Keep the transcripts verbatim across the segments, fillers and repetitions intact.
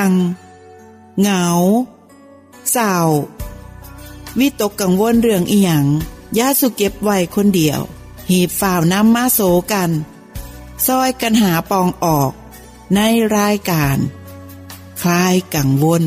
ลังเหงาเศร้าวิตกกังวลเรื่องอีหยังอย่าสุเก็บไว้คนเดียวหีบฝ่าวนำมาโสกันซอยกันหาปองออกในรายการคลายกังวล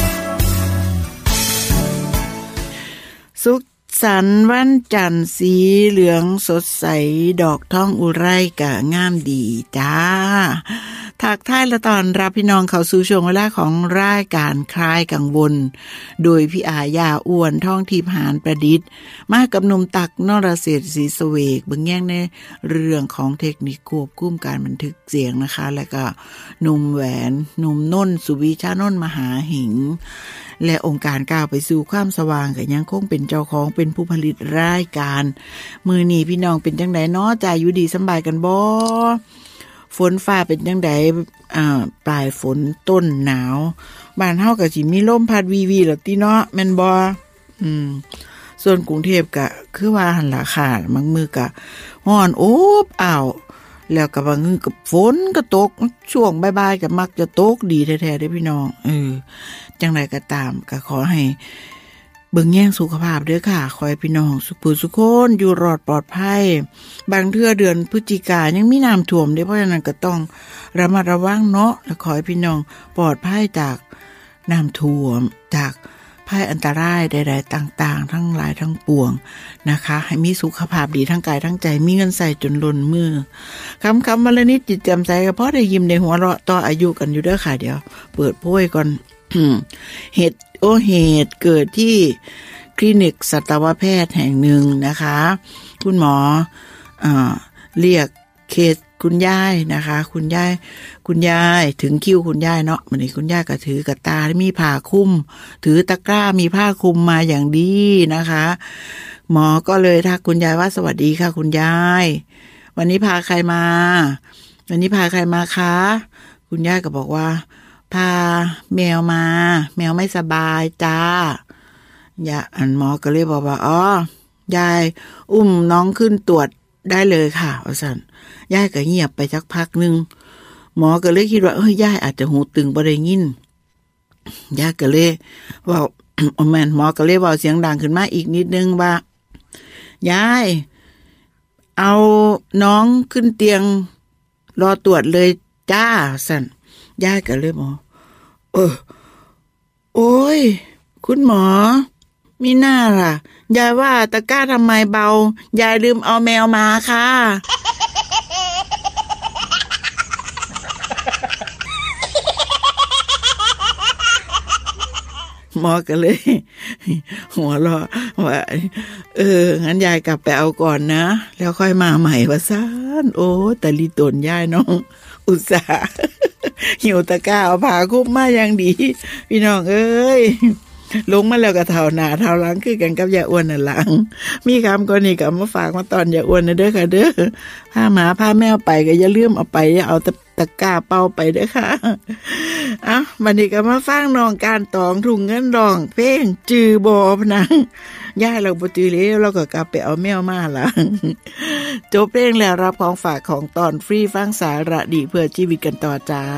สุขสันต์วันจันทร์สีเหลืองสดใสดอกทองอุไรกะงามดีจ้าทักทายและตอนรับพี่น้องเข้าสู่ช่วงเวลาของรายการคลายกังวลโดยพี่อาญาอ้วนท่องทิพย์หานประดิษฐ์มากับหนุ่มตักนรเศรษฐ์ศรีสเวกเบิ่งแย่งในเรื่องของเทคนิคควบคุมการบันทึกเสียงนะคะแล้วก็หนุ่มแหวนหนุ่มน้นสุวิชานนท์มหาหิงและองค์การก้าวไปสู่ความสว่างก็ยังคงเป็นเจ้าของเป็นผู้ผลิตรายการมื้อนี้พี่น้องเป็นจังได๋น้อใจอยู่ดีสบายกันบ่ฝนฟ้าเป็นจังได๋อ่าปลายฝนต้นหนาวบ้านเฮาก็สิมีลมพัดวีๆแล้วติเนาะแม่นบ่อืมส่วนกรุงเทพก็คือว่าหั่นล่ะค่ะบางมื้อก็ร้อนอบอ้าวแล้วก็บางมื้อก็ฝนก็ตกช่วงบ่ายๆก็มักจะตกดีแท้ๆเด้อพี่น้องเออจังไดก็ตามก็ขอให้เบิ่งแย่งสุขภาพเด้อค่ะขอให้พี่น้องสุขผู้สุขคนอยู่รอดปลอดภัยบางเทื่อเดือนพฤศจิกายนยังมีน้ำท่วมเด้เพราะฉะนั้นก็ต้องระมัดระวังเนาะและขอให้พี่น้องปลอดภัยจากน้ำท่วมจากภัยอันตรายใดๆต่างๆทั้งหลายทั้งปวงนะคะให้มีสุขภาพดีทั้งกายทั้งใจมีเงินใส่จนล้นมือคำๆวันละนิดจิตแจ่มใสก็พอได้ยิ้มได้หัวเราะต่ออายุกันอยู่เด้อค่ะเดี๋ยวเปิดโพยก่อน เหตุโอเหตุเกิดที่คลินิกสัตวแพทย์แห่งหนึ่งนะคะคุณหมออ่าเรียกเคสคุณยายนะคะคุณยายคุณยายถึงคิวคุณยายเนาะมื้อนี้คุณยายก็ถือกระตามีผ้าคลุมถือตะกร้ามีผ้าคลุมมาอย่างดีนะคะหมอก็เลยทักคุณยายว่าสวัสดีค่ะคุณยายวันนี้พาใครมาวันนี้พาใครมาคะคุณยายก็บอกว่าพาแมวมาแมวไม่สบายจ้ายาอันหมอก็เลยบอกว่าอ๋อยายอุ้มน้องขึ้นตรวจได้เลยค่ะว่าซั่นยายก็เงียบไปสักพักนึงหมอก็เลยคิดว่าเอ้ยยายอาจจะหูตึงบ่ได้ยินยายก็เลยเว้า แม่นหมอก็เลยเว้าเสียงดังขึ้นมาอีกนิดนึงว่ายายเอาน้องขึ้นเตียงรอตรวจเลยจ้าซั่นยายก็เลยบอกเออโอ้ยคุณหมอมีหน้าล่ะยายว่าตะกร้าทำไมเบายายลืมเอาแมวมาค่ะหมอก็เลยหัวเราะว่าเอองั้นยายกลับไปเอาก่อนนะแล้วค่อยมาใหม่ว่าซ่านโอ้แต่ลีตนยายน้องอุตส่าห์หิวตะกร้าเอาผ้าคลุมมาอย่างดีพี่น้องเอ้ยลงมาแล้วก็เท่าหน้าเท่าหลังคือกันกับยาอ้วนนั่นหลังมีคำก็นี่ก็มาฝากมาตอนยาอ้วนนะเด้อค่ะเด้อพาหมาพาแมวไปก็อย่าลืมเอาไปอย่าเอาตะกร้าเป่าไปเด้อค่ะเอ้าบัดนี้ก็มาฟังน้องการตองทุ่งเงินร้องเพลงจือบ่พะนังยายเราบ่จือแล้วเราก็กลับไปเอาแมวมาล่ะจบเพลงแล้วรับของฝากของตอนฟรีฟังสาระดีเพื่อชีวิตกันต่อจ้า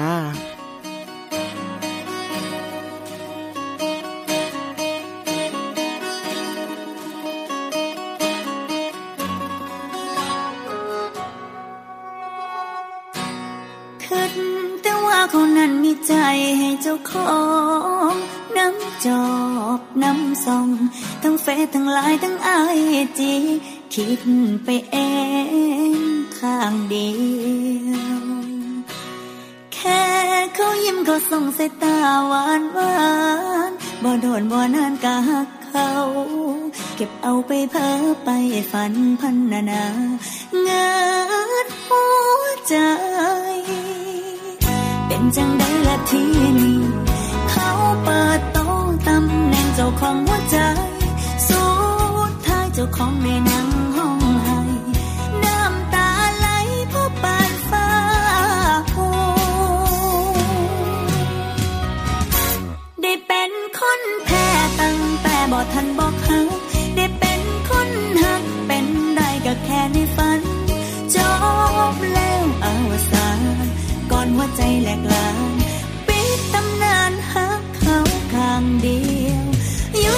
คนนั้นมีใจให้เจ้าของน้ำจอบน้ำส่องทั้งเฟซทั้งไลน์ทั้งไอจีคิดไปเองข้างเดียวแค่เขายิ้มเขาส่งสายตาหวานหวานบ่โดนบ่นานกะหักเขาเก็บเอาไปเพ้อไปฝันพันนานาเงิดหัวใจเป็นจังได้ละทีนี้เขาเปิดโต๊ะตำแหน่งเจ้าของหัวใจสุดท้ายเจ้าของได้นั่งห้องไห้น้ำตาไหลเพราะปานฟ้าหูได้เป็นคนแพ้ตั้งแต่บ่ทันบอกหักได้เป็นคนหักเป็นได้ก็แค่ในฝันจบแล้วอวสานก่อนหัวใจแหลกลานปิดตำนาน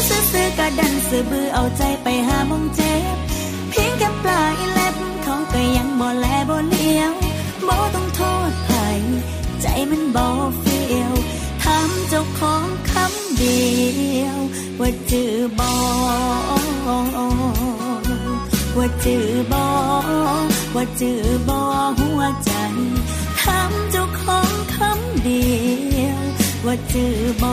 ซื่อๆก็ดันซื่อบื้อเอาใจไปหามองเจ็บเพียงแค่ปลายเล็บเขาก็ยังบ่แลบ่เลี้ยวบ่ต้องโทษไผใจมันบ่เฟี้ยวถามเจ้าของคำเดียวว่าจื้อบ่ว่าจื้อบ่ว่าจื้อบ่หัวใจถามเจ้าของคำเดียวว่าจื้อบ่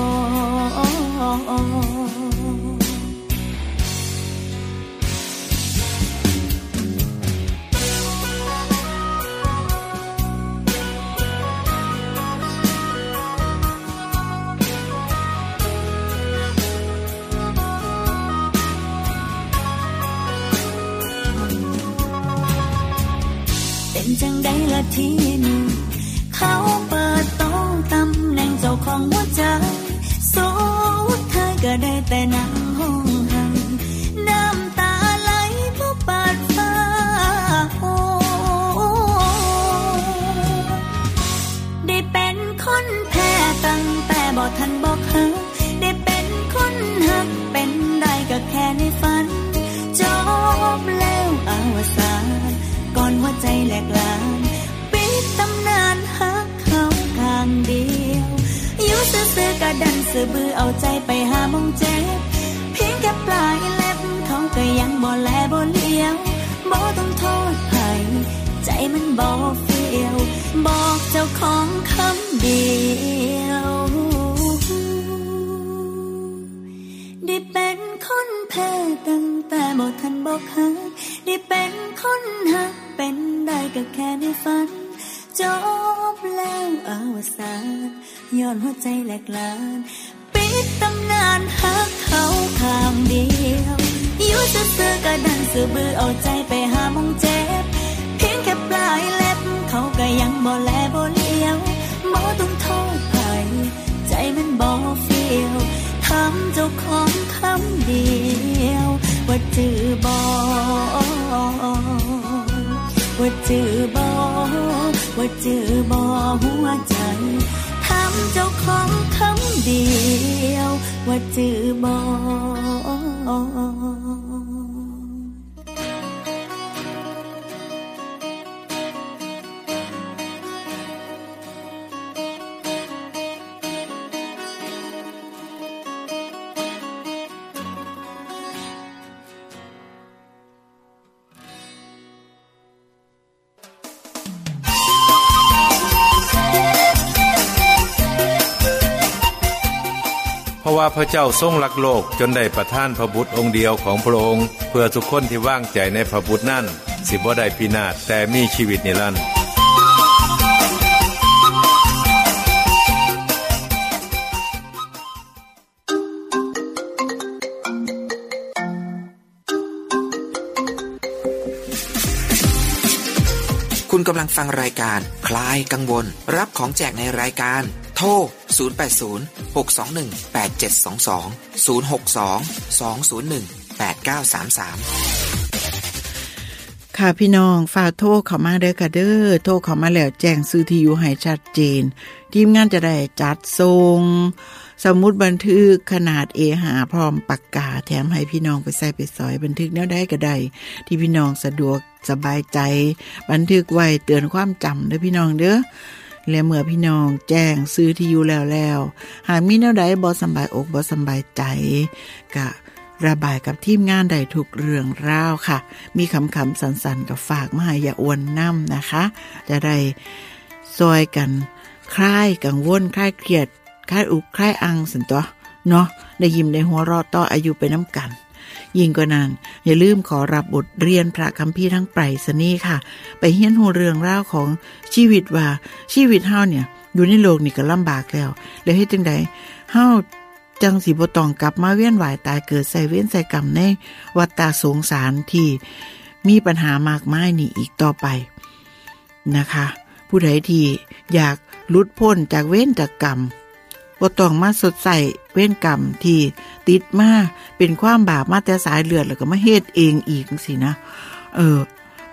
เป็นจังใดละทีนึงเขาเปิดโต๊ะตำแหน่งเจ้าของหัวใจสุดท้ายก็ได้แต่นั่งห้องไห้น้ำตาไหลเพราะปาดฟ้าโอ้ได้เป็นคนแพ้ตั้งแต่บ่ทันบอกหักได้เป็นคนหักเป็นได้ก็แค่ในฝันจบแล้วอวสานก่อนหัวใจแหลกลานปิดตำนานหักเขาข้างเดียวอยู่ซื่อๆก็ดันซื่อบื้อเอาใจไปหามองเจ็บเพียงแค่ปลายเล็บเขาก็ยังบ่แลบ่เลี้ยวบ่ต้องโทษไผใจมันบ่เฟี้ยวบอกเจ้าของคำเดียวได้เป็นคนแพ้ตั้งแต่บ่ทันบอกหักได้เป็นคนหักเป็นได้ก็แค่ในฝันจบแล้วอวสานย้อนหัวใจแหลกลานปิดตำนานหักเขาข้างเดียวอยู่ซื่อๆก็ดันซื่อบื้อเอาใจไปหามองเจ็บเพียงแค่ปลายเล็บเขาก็ยังบ่แลบ่เลี้ยวบ่ต้องโทษไผใจมันบ่เฟี้ยวถามเจ้าของคำเดียวว่าจื้อบ่ว่าจื้อบ่ว่าจื้อบ่หัวใจถามเจ้าของคำเดียวว่าจื้อบ่เพราะว่าพระเจ้าทรงรักโลกจนได้ประทานพระบุตรองค์เดียวของพระองค์เพื่อทุกคนที่วางใจในพระบุตรนั้นสิบ่ได้พินาศแต่มีชีวิตนิรันดร์คุณกำลังฟังรายการคลายกังวลรับของแจกในรายการโทรศูนย์ แปด ศูนย์ หก สอง หนึ่ง แปด เจ็ด สอง สอง ศูนย์ หก สอง สอง ศูนย์ หนึ่ง แปด เก้า สาม สามค่ะพี่น้องฝากโทรเข้ามาเด้อค่ะเด้อโทรเข้ามาแล้วแจ้งชื่อที่อยู่ให้ชัดเจนทีมงานจะได้จัดส่งสมุดบันทึกขนาด เอ ห้า พร้อมปากกาแถมให้พี่น้องไปใส่ไปสอยบันทึกแนวใดก็ได้ที่พี่น้องสะดวกสบายใจบันทึกไว้เตือนความจำเด้อพี่น้องเด้อและเมื่อพี่น้องแจ้งซื้อที่อยู่แล้วแล้วหากมีแนวใดบ่สบายอกบ่สบายใจก็ระบายกับทีมงานได้ทุกเรื่องราวค่ะมีคำๆสั้นๆกับฝากมาให้อย่าอวนน้ำนะคะจะได้ซอยกันคลายกังวลคลายเครียดคลายอุกคลายอังสันตัวเนาะได้ยิ้มได้หัวเราะต่ออายุไปน้ำกันยิ่งกว่านั้นอย่าลืมขอรับบทเรียนพระคัมภีร์ทั้งไปรษณีย์ค่ะไปเรียนรู้เรื่องราวของชีวิตว่าชีวิตเฮาเนี่ยอยู่ในโลกนี่ก็ลำบากแล้วแล้วเฮ็ดจังได๋เฮาจังสิบ่ต้องกลับมาเวียนว่ายตายเกิดใส่เวรใส่กรรมในวัฏฏะสงสารที่มีปัญหามากมายนี่อีกต่อไปนะคะผู้ใดที่อยากหลุดพ้นจากเวรจากกรรมบ่ต้องมาสดใส่เวรกรรมที่ติดมาเป็นความบาปมาแต่สายเลือดแล้วก็มาเฮ็ดเองอีกจังซี่นะเออ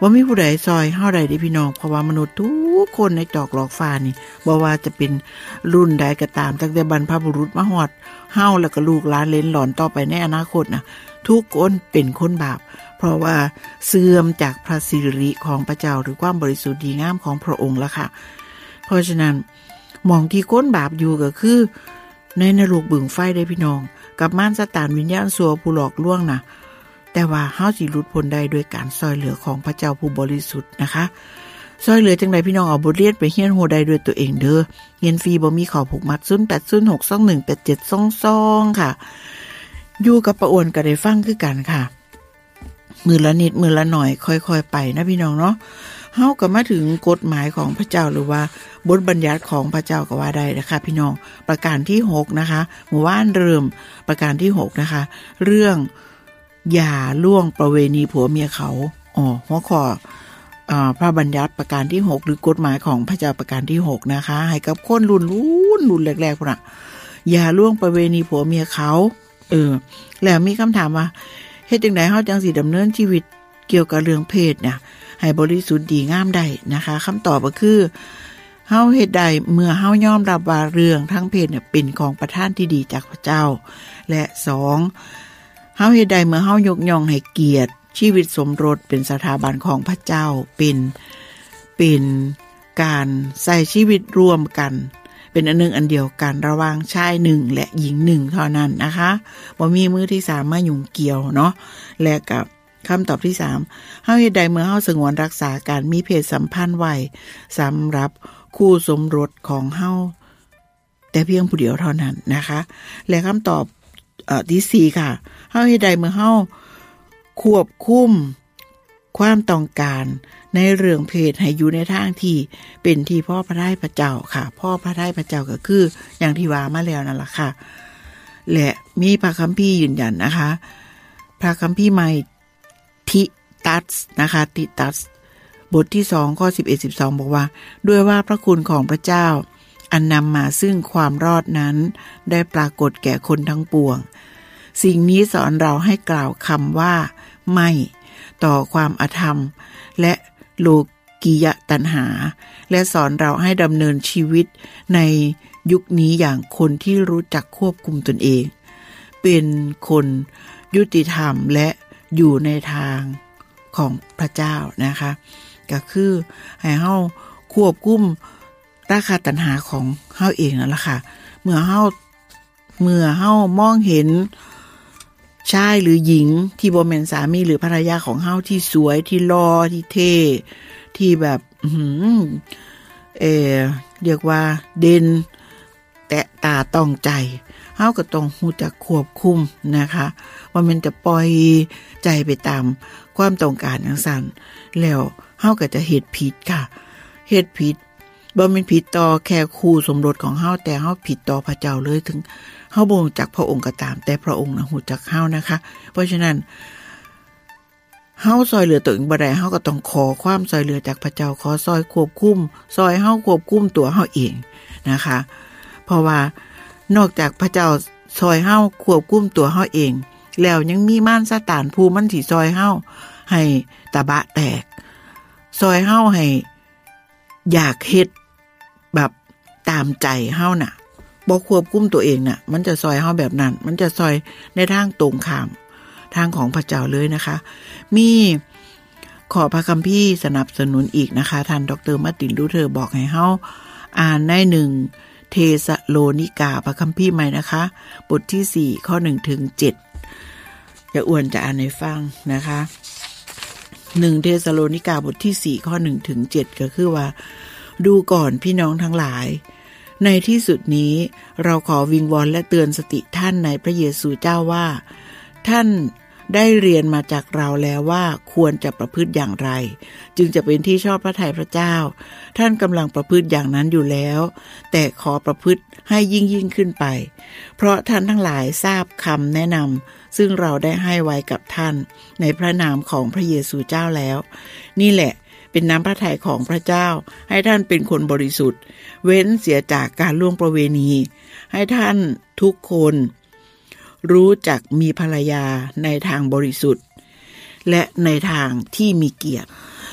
ว่ามีผู้ใดซอยเฮาได้เด้พี่น้องเพราะว่ามนุษย์ทุกคนในจอกหลอกฟ้านี่บ่ว่าจะเป็นรุ่นใดก็ตามตั้งแต่บรรพบุรุษมาฮอดเฮาแล้วก็ลูกหลานเลนหลอนต่อไปในอนาคตนะทุกคนเป็นคนบาปเพราะว่าเสื่อมจากพระสิริของพระเจ้าหรือความบริสุทธิ์ดีงามของพระองค์ละค่ะเพราะฉะนั้นมองที่คนบาปอยู่ก็คือในนรกบึงไฟได้พี่น้องกับมารซาตานวิญญาณชั่วผู้หลอกลวงนะแต่ว่าเฮาสิหลุดพ้นได้ด้วยการซอยเหลือของพระเจ้าผู้บริสุทธิ์นะคะซอยเหลือจังไดพี่น้องเอาบทเรียนไปเรียนรู้ได้ด้วยตัวเองเด้อเรียนฟรีบ่มีข้อผูกมัดศูนย์ แปด ศูนย์ หก สอง หนึ่ง แปด เจ็ด สอง สองค่ะอยู่กับป้าอ้วนก็ได้ฟังคือกันค่ะมือละนิดมือละหน่อยค่อยๆไปนะพี่น้องเนาะเฮาก็มาถึงกฎหมายของพระเจ้าหรือว่าบทบัญญัติของพระเจ้าก็ว่าได้นะคะพี่น้องประการที่หกนะคะหมู่บ้านเริ่มประการที่หกนะคะเรื่องอย่าล่วงประเวณีผัวเมียเขาอ๋อหัวข้ออ่าพระบัญญัติประการที่หกหรือกฎหมายของพระเจ้าประการที่หกนะคะให้กับคนรุ่นรุ่นรุ่นแรกๆพุ่นน่ะอย่าล่วงประเวณีผัวเมียเขาเออแล้วมีคำถามว่าเฮ็ดจังได๋เฮาจังสิดำเนินชีวิตเกี่ยวกับเรื่องเพศเนี่ยให้บริสุทธิ์ดีงามได้นะคะคำตอบก็คือเฮาเฮ็ดได้เมื่อเฮายอมรับว่าเรื่องทั้งเพศเนี่ยเป็นของประทานที่ดีจากพระเจ้าและสองเฮาเฮ็ดได้เมื่อเฮายกย่องให้เกียรติชีวิตสมรสเป็นสถาบันของพระเจ้าเป็นเป็นการใช้ชีวิตร่วมกันเป็นอันหนึ่งอันเดียวกันระหว่างชายหนึ่งและหญิงหนึ่งเท่านั้นนะคะบ่มีมือที่สามมายุ่งเกี่ยวเนาะและกับคำตอบที่สามเฮาเฮ็ดใดเมื่อเฮาสงวนรักษาการมีเพศสัมพันธ์ไว้สำหรับคู่สมรสของเฮาแต่เพียงผู้เดียวเท่านั้นนะคะและคำตอบเอ่อที่สี่ค่ะเฮาเฮ็ดใดเมื่อเฮาควบคุมความต้องการในเรื่องเพศให้อยู่ในทางที่เป็นที่พ่อพระทัยพระเจ้าค่ะพ่อพระทัยพระเจ้าก็คืออย่างที่ว่ามาแล้วนั่นล่ะค่ะและมีพระคัมภีร์ยืนยันนะคะพระคัมภีร์ใหม่ทิตัสนะคะทิตัสบทที่สองข้อสิบเอ็ด สิบสองบอกว่าด้วยว่าพระคุณของพระเจ้าอันนำมาซึ่งความรอดนั้นได้ปรากฏแก่คนทั้งปวงสิ่งนี้สอนเราให้กล่าวคำว่าไม่ต่อความอธรรมและโลกียตัณหาและสอนเราให้ดำเนินชีวิตในยุคนี้อย่างคนที่รู้จักควบคุมตนเองเป็นคนยุติธรรมและอยู่ในทางของพระเจ้านะคะก็คือให้เฮาควบคุมราคะตัณหาของเฮาเองนั่นแหละค่ะเมื่อเฮาเมื่อเฮามองเห็นชายหรือหญิงที่บ่แม่นสามีหรือภรรยาของเฮาที่สวยที่หล่อที่เท่ที่แบบอื้อหือเอ่อเรียกว่าเด่นแตะตาต้องใจเฮาก็ต้องรู้จักควบคุมนะคะว่ามันจะปล่อยใจไปตามความต้องการจังซั่นแล้วเฮาก็จะเฮ็ดผิดค่ะเฮ็ดผิดบ่แม่นผิดต่อแค่คู่สมรสของเฮาแต่เฮาผิดต่อพระเจ้าเลยถึงเฮาบ่รู้จักพระองค์ก็ตามแต่พระองค์น่ะรู้จักเฮานะคะเพราะฉะนั้นเฮาซอยเหลือตัวเองบ่ได้เฮาก็ต้องขอความซอยเหลือจากพระเจ้าขอซอยควบคุมซอยเฮาควบคุมตัวเฮาเองนะคะเพราะว่านอกจากพระเจ้าซอยเฮาควบคุมตัวเฮาเองแล้วยังมีมารซาตานผู้มันสิซอยเฮาให้ตะบะแตกซอยเฮาให้อยากเฮ็ดแบบตามใจเฮาน่ะบ่ควบคุมตัวเองน่ะมันจะซอยเฮาแบบนั้นมันจะซอยในทางตรงข้ามทางของพระเจ้าเลยนะคะมีขอพระคัมภีร์สนับสนุนอีกนะคะท่านดร.มาร์ตินลูเทอร์บอกให้เฮาอ่านในหนึ่งเทสะโลนิกาพระคัมภีร์ใหม่นะคะบทที่สี่ข้อหนึ่งถึงเจ็ดจะอ้วนจะอ่านให้ฟังนะคะหนึ่งเทสะโลนิกาบทที่สี่ข้อหนึ่งถึงเจ็ดก็คือว่าดูก่อนพี่น้องทั้งหลายในที่สุดนี้เราขอวิงวอนและเตือนสติท่านในพระเยซูเจ้าว่าท่านได้เรียนมาจากเราแล้วว่าควรจะประพฤติอย่างไรจึงจะเป็นที่ชอบพระทัยพระเจ้าท่านกำลังประพฤติอย่างนั้นอยู่แล้วแต่ขอประพฤติให้ยิ่งยิ่งขึ้นไปเพราะท่านทั้งหลายทราบคำแนะนำซึ่งเราได้ให้ไว้กับท่านในพระนามของพระเยซูเจ้าแล้วนี่แหละเป็นน้ำพระทัยของพระเจ้าให้ท่านเป็นคนบริสุทธิ์เว้นเสียจากการล่วงประเวณีให้ท่านทุกคนรู้จักมีภรรยาในทางบริสุทธิ์และในทางที่มีเกียรติ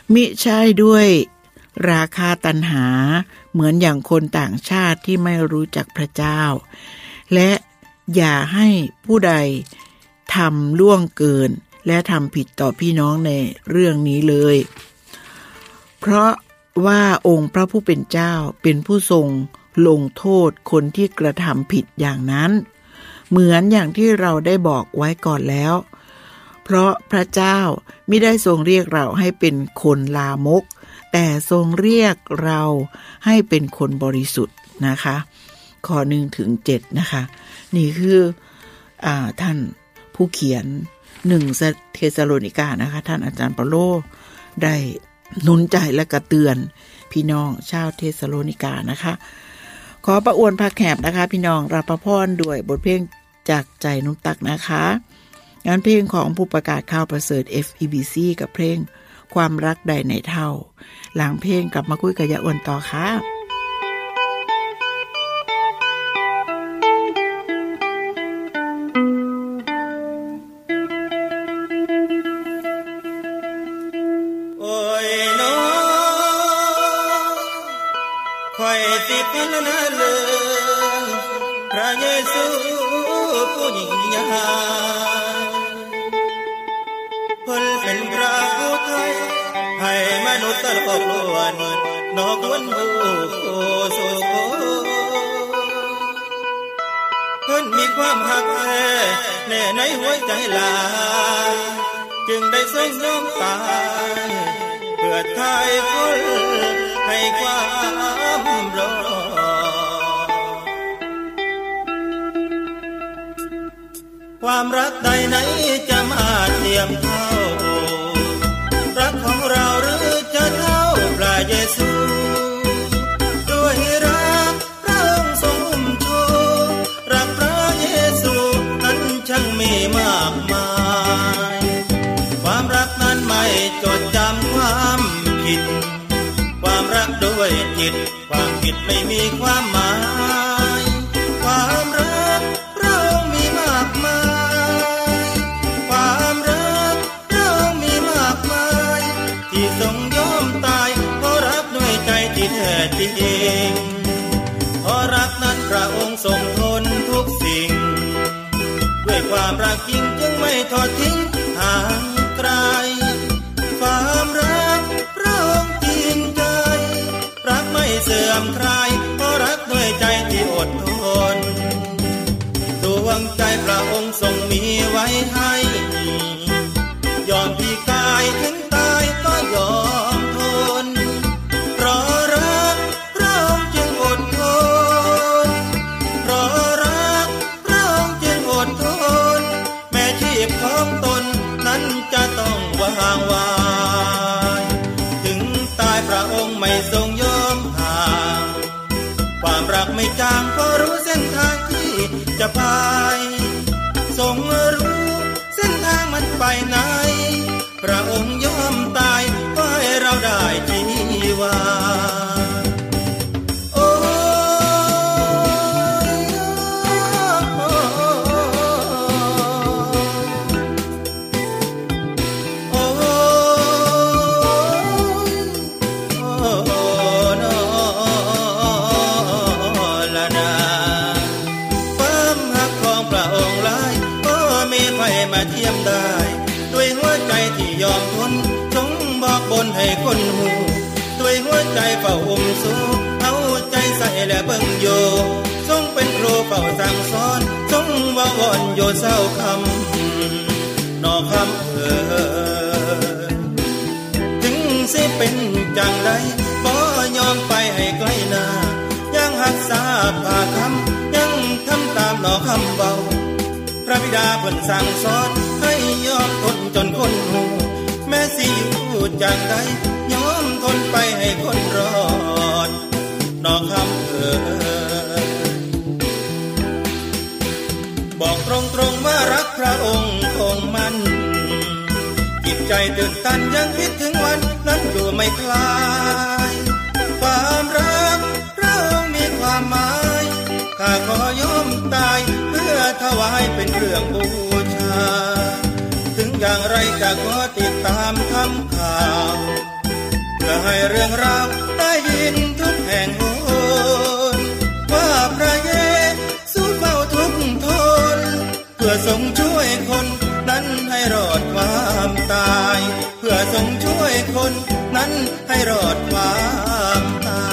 มิใช่ด้วยราคาตัณหาเหมือนอย่างคนต่างชาติที่ไม่รู้จักพระเจ้าและอย่าให้ผู้ใดทำล่วงเกินและทำผิดต่อพี่น้องในเรื่องนี้เลยเพราะว่าองค์พระผู้เป็นเจ้าเป็นผู้ทรงลงโทษคนที่กระทำผิดอย่างนั้นเหมือนอย่างที่เราได้บอกไว้ก่อนแล้วเพราะพระเจ้าไม่ได้ทรงเรียกเราให้เป็นคนลามกแต่ทรงเรียกเราให้เป็นคนบริสุทธิ์นะคะข้อหนึ่งถึงเจ็ดนะคะนี่คืออ่าท่านผู้เขียนหนึ่งเทสาโลนิกานะคะท่านอาจารย์เปาโลได้หนุนใจและกระเตือนพี่น้องชาวเทสาโลนิกานะคะขอประอวนพระแขบนะคะพี่น้องรับพระพรด้วยบทเพลงจากใจนุ่มตักนะคะงานเพลงของผู้ประกาศข่าวประเสริฐ เอฟ อี บี ซี กับเพลงความรักใดในเท่าหลังเพลงกลับมาคุยกับยะอ้วนต่อค่ะโอ้ยน้องคอยสิพันนาเลืองพระเยซูผู้ยิ่งใหญ่เพิ่นเป็นพระผู้ไทยให้มนุษย์ตลบล้วนนอกวนผู้โสโคเพิ่นมีความหักแท้แน่ในหัวใจหลายจึงได้ทรงยอมตายเพื่อไทยคนให้ความรอความรักใดไหนจะมาเทียมเท่ารักของเราหรือจะเท่าพระเยซูด้วยรักพระองค์ทรงอุ้มชูรักพระเยซูนั้นช่างมีมากมายความรักนั้นไม่จดจำความผิดความรักด้วยจิตความผิดไม่มีความหมายความรักพระองค์มีมากมายความรักพระองค์มีมากมายที่ทรงยอมตายเพราะรักด้วยใจที่แท้จริงเพราะรักนั้นพระองค์ทรงทนทุกสิ่งด้วยความรักจริงจึงไม่ทอดทิ้งห่างไกลความรักพระองค์จริงใจรักไม่เสื่อมคลายเพราะรักด้วยใจที่อดทนดวงใจพระองค์ทรงมีไว้ให้ยอมพิกายถึงตายก็ยอมทนเพราะรักพระองค์จึงอดทนเพราะรักพระองค์จึงอดทนแม้ชีพของตนนั้นจะต้องวางวายถึงตายพระองค์ไม่ทรงยอมห่างความรักไม่จางเพราะรู้เส้นทางที่จะไปทรงรู้เส้นทางมันไปไหนพระองค์ยอมตายเพื่อให้เราได้ชีวาโอ้โอ้โอ้โนละนาความหักของพระองค์หลายก็มีไผมาเทียมได้ด้วยหัวใจที่ยอมทนจงบอกบนให้คนหูด้วยหัวใจเฝ้าอุ้มสู้เอาใจใส่และเบิ่งอยู่ทรงเป็นครูเฝ้าสั่งสอนทรงว่าวอนอยู่เศร้าคำนอคำเอ่ยถึงสิเป็นจังใดบ่ยอมไปให้ไกลหน้ายังหักษาผ่าคำยังทำตามนอคำเบาพระบิดาเพิ่นสั่งสอนให้ยอมทนจนคนหูแม้สิอยู่จังใดยอมทนไปให้คนรอดนอคำเอ่ยบอกตรงๆว่ารักพระองค์คงมันจิตใจตื่นตันยังคิดถึงวันนั้นอยู่ไม่คลายความรักพระองค์มีความหมายข้าขอยอมตายเพื่อถวายเป็นเครื่องบูชาถึงอย่างไรจะขอติดตามทำข่าวอให้เรื่องราวได้ยินทุกแห่งโหนว่าพระเยซูเฝ้าทุกทนเพื่อทรงช่วยคนนั้นให้รอดความตายเพื่อทรงช่วยคนนั้นให้รอดความตาย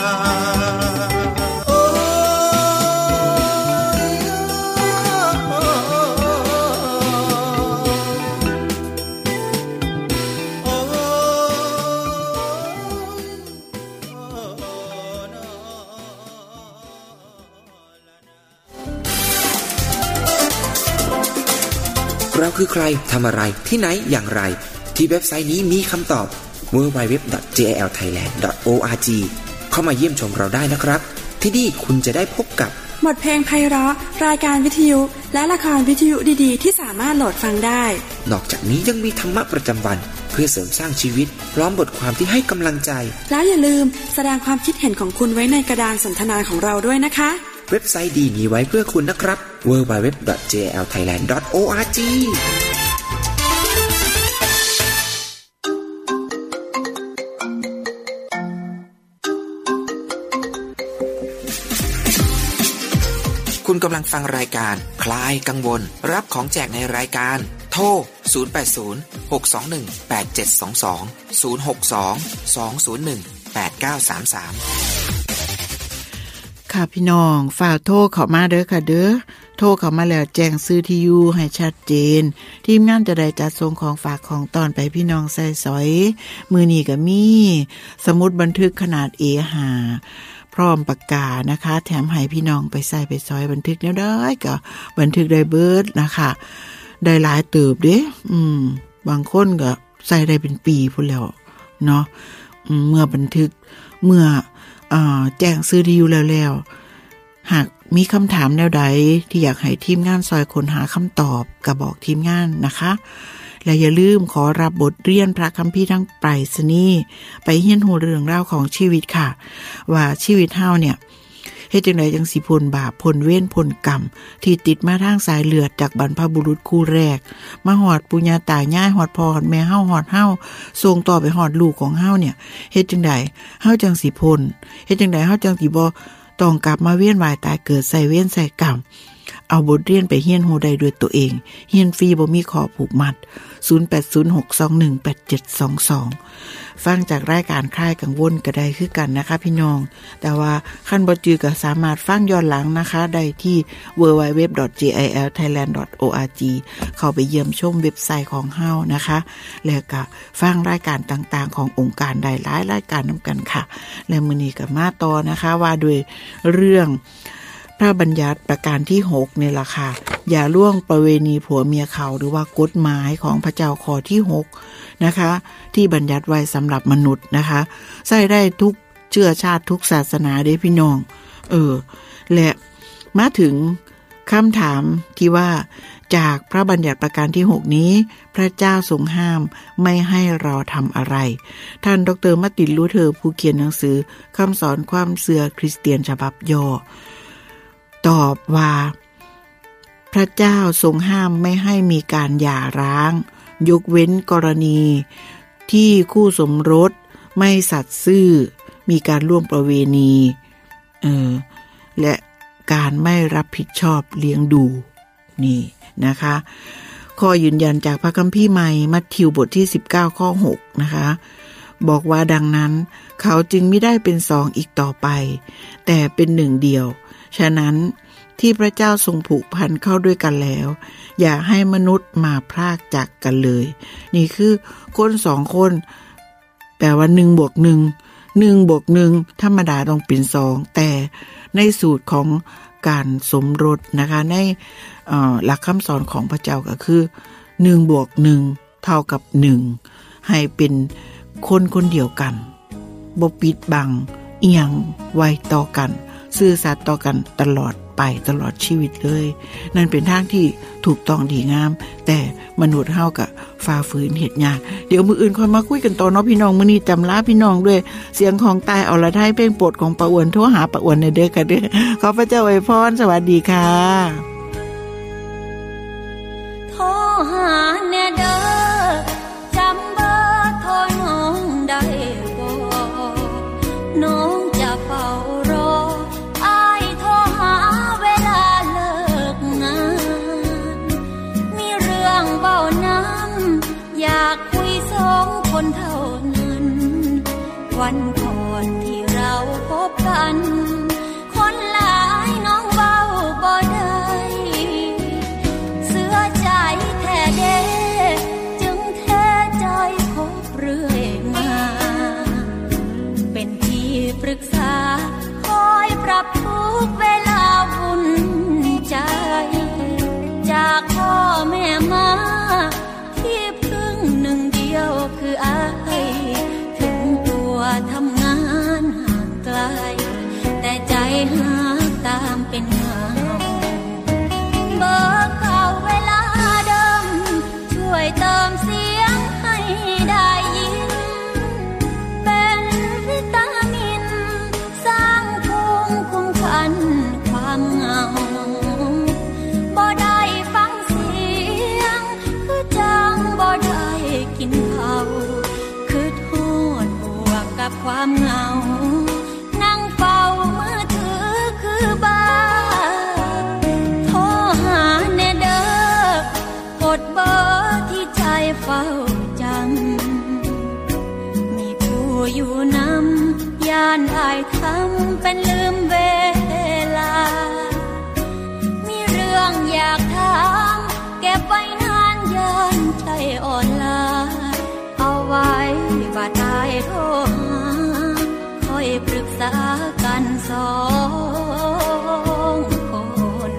เราคือใครทำอะไรที่ไหนอย่างไรที่เว็บไซต์นี้มีคำตอบ ดับเบิลยู ดับเบิลยู ดับเบิลยู ดอท เจ แอล ไทยแลนด์ ดอท โอ อาร์ จี เข้ามาเยี่ยมชมเราได้นะครับที่นี่คุณจะได้พบกับบทเพลงไพเราะรายการวิทยุและละครวิทยุดีๆที่สามารถโหลดฟังได้นอกจากนี้ยังมีธรรมะประจำวันเพื่อเสริมสร้างชีวิตพร้อมบทความที่ให้กำลังใจแล้วอย่าลืมแสดงความคิดเห็นของคุณไว้ในกระดานสนทนาของเราด้วยนะคะเว็บไซต์ดีมีไว้เพื่อคุณนะครับ ดับเบิลยู ดับเบิลยู ดับเบิลยู ดอท เจ แอล ไทยแลนด์ ดอท โอ อาร์ จี คุณกำลังฟังรายการคลายกังวลรับของแจกในรายการโทรศูนย์ แปด ศูนย์ หก สอง หนึ่ง แปด เจ็ด สอง สอง ศูนย์ หก สอง สอง ศูนย์ หนึ่ง แปด เก้า สาม สามค่ะพี่น้องฝากโทรเข้ามาเด้อค่ะเด้อโทรเข้ามาแล้วแจ้งซื้อที่อยู่ให้ชัดเจนทีมงานจะได้จัดส่งของฝากของตอนไปพี่น้องใส่สอยมื้อนี้ก็มีสมุดบันทึกขนาด เอ ห้าพร้อมปากกานะคะแถมให้พี่น้องไปใส่ไปซอยบันทึกแนวใดก็บันทึกได้เบิดนะคะได้หลายเติบเด้อืมบางคนก็ใส่ได้เป็นปีพุ่นแล้วเนาะเมื่อบันทึกเมื่ออ่าแจ้งซื้อที่อยู่แล้วๆหากมีคำถามแนวใดที่อยากให้ทีมงานซอยค้นหาคำตอบก็บอกทีมงานนะคะและอย่าลืมขอรับบทเรียนพระคัมภีร์ทั้งไปรษณีย์ไปเรียนรู้เรื่องราวของชีวิตค่ะว่าชีวิตเฮาเนี่ยเฮ็ดจังได๋จังสิพ้นบาปพ้นเวรพ้นกรรมที่ติดมาทางสายเลือดจากบรรพบุรุษคู่แรกมาฮอดปู่ย่าตายายฮอดพ่อฮอดแม่เฮาฮอดเฮาส่งต่อไปฮอดลูกของเฮาเนี่ยเฮ็ดจังได๋เฮาจังสิพ้นเฮ็ดจังได๋เฮาจังสิบ่ต้องกลับมาเวียนว่ายตายเกิดใส่เวรใส่กรรมเอาบทเรียนไปเรียนรู้ได้ด้วยตัวเองเรียนฟรีบ่มีข้อผูกมัดศูนย์ แปด ศูนย์ หก สอง หนึ่ง แปด เจ็ด สอง สองฟังจากรายการคลายกังวลก็ได้คือกันนะคะพี่น้องแต่ว่าคันบ่จือก็สามารถฟังย้อนหลังนะคะได้ที่ ดับเบิลยู ดับเบิลยู ดับเบิลยู ดอท เจ ไอ แอล ไทยแลนด์ ดอท โอ อาร์ จี เข้าไปเยี่ยมชมเว็บไซต์ของเฮานะคะแล้วก็ฟังรายการต่างๆขององค์การได้หลายรายการนำกันค่ะและมื้อนี้ก็มาต่อนะคะว่าด้วยเรื่องพระบัญญัติประการที่หกนี่ล่ะค่ะอย่าล่วงประเวณีผัวเมียเขาหรือว่ากฎหมายของพระเจ้าข้อที่หกนะคะที่บัญญัติไว้สำหรับมนุษย์นะคะใช้ได้ทุกเชื้อชาติทุกศาสนาเด้พี่น้องเออและมาถึงคำถามที่ว่าจากพระบัญญัติประการที่หกนี้พระเจ้าทรงห้ามไม่ให้เราทำอะไรท่านดร.มาร์ตินลูเทอร์ผู้เขียนหนังสือคำสอนความเชื่อคริสเตียนฉบับย่อตอบว่าพระเจ้าทรงห้ามไม่ให้มีการหย่าร้างยกเว้นกรณีที่คู่สมรสไม่สัตย์ซื่อมีการร่วมประเวณีเออและการไม่รับผิดชอบเลี้ยงดูนี่นะคะข้อยืนยันจากพระคัมภีร์ใหม่มัทธิวบทที่สิบเก้าข้อหกนะคะบอกว่าดังนั้นเขาจึงไม่ได้เป็นสองอีกต่อไปแต่เป็นหนึ่งเดียวฉะนั้นที่พระเจ้าทรงผูกพันเข้าด้วยกันแล้วอย่าให้มนุษย์มาพรากจากกันเลยนี่คือคนสองคนแปลว่าหนึ่งบวกหนึ่ง หนึ่งบวกหนึ่งธรรมดาต้องเป็นสองแต่ในสูตรของการสมรสนะคะในหลักคำสอนของพระเจ้าก็คือหนึ่งบวกหนึ่งเท่ากับหนึ่งให้เป็นคนคนเดียวกันบ่ปิดบังเอียงไว้ต่อกันซื่อสัตย์ต่อกันตลอดไปตลอดชีวิตเลยนั่นเป็นทางที่ถูกต้องดีงามแต่มนุษย์เฮาก็ฝ่าฝืนเฮ็ดยากเดี๋ยวมื้ออื่นค่อยมาคุยกันต่อเนาะพี่น้องมื้อนี้จำลาพี่น้องด้วยเสียงของตายอรไทยเพลงโปรดของป้าอ้วนโทรหาป้าอ้วนเด้อค่ะเด้อขอพระเจ้าอวยพรสวัสดีค่ะโทรหาแน่เด้อจำเบอร์โทรน้องได้บ่เท่านั้นวันก่อนที่เราพบกันคนหลายน้องเว้าบ่ได้เสื้อใจแท้เด้จึงแท้ใจพบเรื่อยมาเป็นที่ปรึกษาคอยปรับทุกเวลาวุ่นใจจากพ่อแม่มาที่พึ่งหนึ่งเดียวคืออายถึงตัวทำงานห่างไกลแต่ใจหาตามเป็นเงาเบอร์เก่าเวลาเดิมช่วยเติมเสียงให้ได้ยินเป็นวิตามินสร้างภูมิคุ้มกันความเหงาบ่ได้ฟังเสียงคือจังบ่ได้กินข้าวคือโทษบวกกับความเหงานั่งเฝ้ามือถือคือบ้าโทรหาแน่เด้อกดเบอร์ที่ใจเฝ้าจำมีผู้อยู่นำย่านอายทำเป็นลืมเวลามีเรื่องอยากถามเก็บไว้นานย่านใจอ่อนล้าเอาไว้ว่าตายโทรหาคอยปรึกษากันสองคน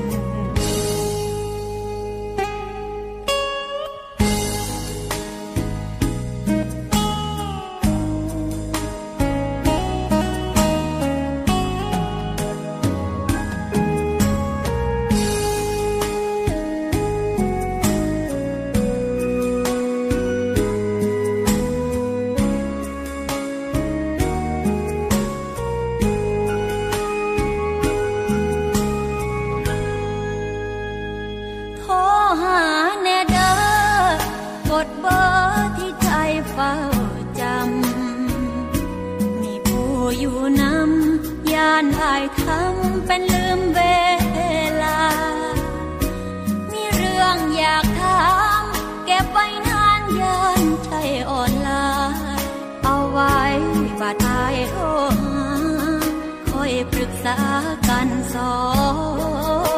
กดเบอร์ที่ใจเฝ้าจำมีผู้อยู่นำย่านอายทำเป็นลืมเวลามีเรื่องอยากถามเก็บไว้นานย่านใจอ่อนล้าเอาไว้ว่าตายโทรหาคอยปรึกษากันสอง